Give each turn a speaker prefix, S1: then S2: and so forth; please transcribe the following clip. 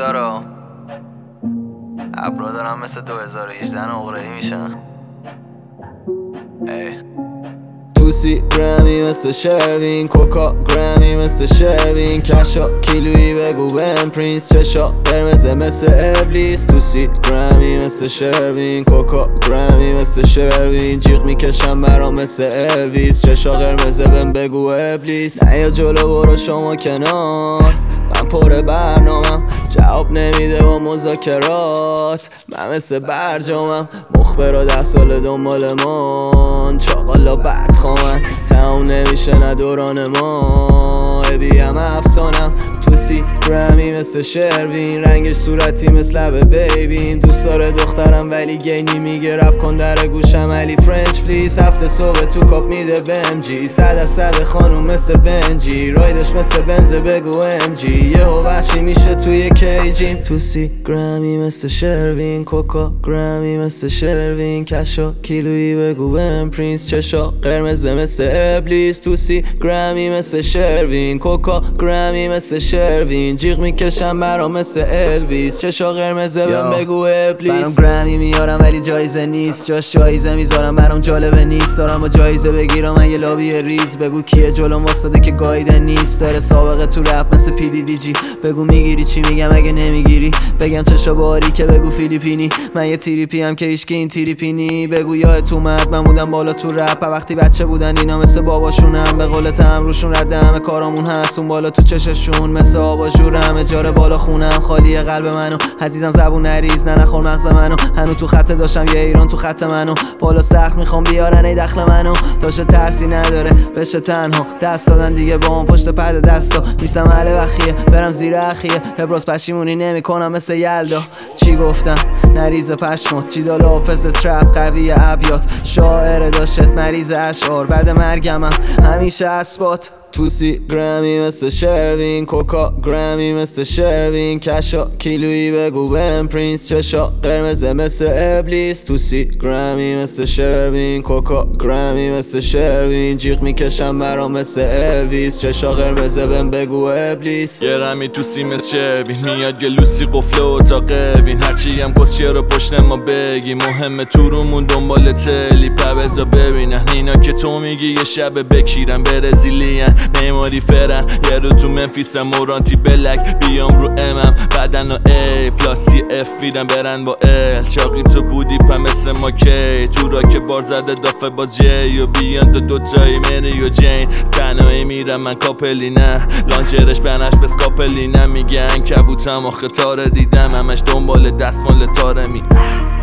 S1: دارم ابرا دارم مثل 2018 نقره‌ای میشن.
S2: توسی گرمی مثل شروین، کوکا گرمی مثل شروین، کشا کیلویی بگو بهم پرینس، چشا قرمز مثل ابلیس. توسی گرمی مثل شروین، کوکا گرمی مثل شروین، جیغ میکشم برام مثل الویس، چشا قرمزه بهم بگو ابلیس. نه یا جلو برو شما کنار، من پر برنامم جواب نمیده با مذاکرات، من مثل برجامم مخبر و 10 سال دنبال من، چاقالا بدخوامن تموم نمیشه نه دوران ما، ابیم افسانم. توسی گرمی مثل شروین، رنگش صورتی مثل لب بیبین، دوست داره دخترم ولی گینی میگه رپ کن در گوشم علی فرنچ پلیز، هفته صبح تو کاپ میده بهم جی، 100 از 100 خانوم مثل بنجی، رایدش مثل بنز بگو ام جی، یهو وحشی میشه توی کیجیم. توسی گرمی مثل شروین، کوکا گرمی مثل شروین، کشا کیلویی بگو بهم پرینس، چشا قرمزه مثل ابلیس. توسی گرمی مثل شروین، کوکا گرمی مثل شروین، جیغ میکشم برام مثل الویس، چشا قرمزه بهم بگو ابلیس. برام گرمی میارم ولی جایزه نیست، جاش جایزه میذارم برام جالبه نیست، دارم با جایزه بگیرم من یه لابی ریز، بگو کیه جلوم واسطه که گایده نیست، داره سابقه تو رپ مثل پی دی دی جی، بگو میگیری چی میگم اگه نمیگیری، بگم چشا باری که بگو فیلیپینی، من یه تریپی هم که هیچکی این تریپینی، بگو یادت اومد من بودم بالا تو رپ وقتی بچه بودن اینا مثل باباشونم، به قولت هم روشون رد همه کارامون هست اون بالا تو چششون مثل آباژورم، اجاره بالا خونم خالیه قلب منو، عزیزم زبون نریز نه نخور مغز منو، هنو تو خط داشتم یه ایران تو خط منو، بالا سخت میخوام بیارن ای دخل منو، داشته ترسی نداره بشه تنها، دست دادن دیگه با اون پشت پرده دستا، نیستم اهل بخیه برم زیر اخیه، ابراز پشیمونی نمیکنم مثل یلدا، چی گفتم نریز پشمات، جیدال حافظ ترپ قوی ابیات، شاعر داشت مریض اشعار، بعد مرگم همیشه اثبات. توسی گرمی مثل شروین، کوکا گرمی مثل شروین، کشا کیلویی بگو بهم پرینس، چشا قرمزه مثل ابلیس. توسی گرمی مثل شروین، کوکا گرمی مثل شروین، جیغ میکشم برام مثل الویس، چشا قرمزه بهم بگو ابلیس.
S3: یه رمی توسی مثل شروین، میاد یه لوسی قفله اتاق وین، هرچی هم کسچه رو پشت ما بگی، مهمه تو رومون دنبال تلی پبزا ببینن، اینا که تو میگی یه شب بکیرن برزیلین نیماری فرن، یه رو تو منفیسم مورانتی بلک بیام رو امم، بعدن و ای پلاسی اف ویدن برن با ال، چاقی تو بودی پا مثل ما کی، تو را که بار زده دافه با جی و بیان دو تایی منی و جین، تنهایی میرم من کاپلی نه، لانجرش بنش بس کاپلی نه، میگن کبوتم آخه تاره دیدم همش دنبال دستمال تاره می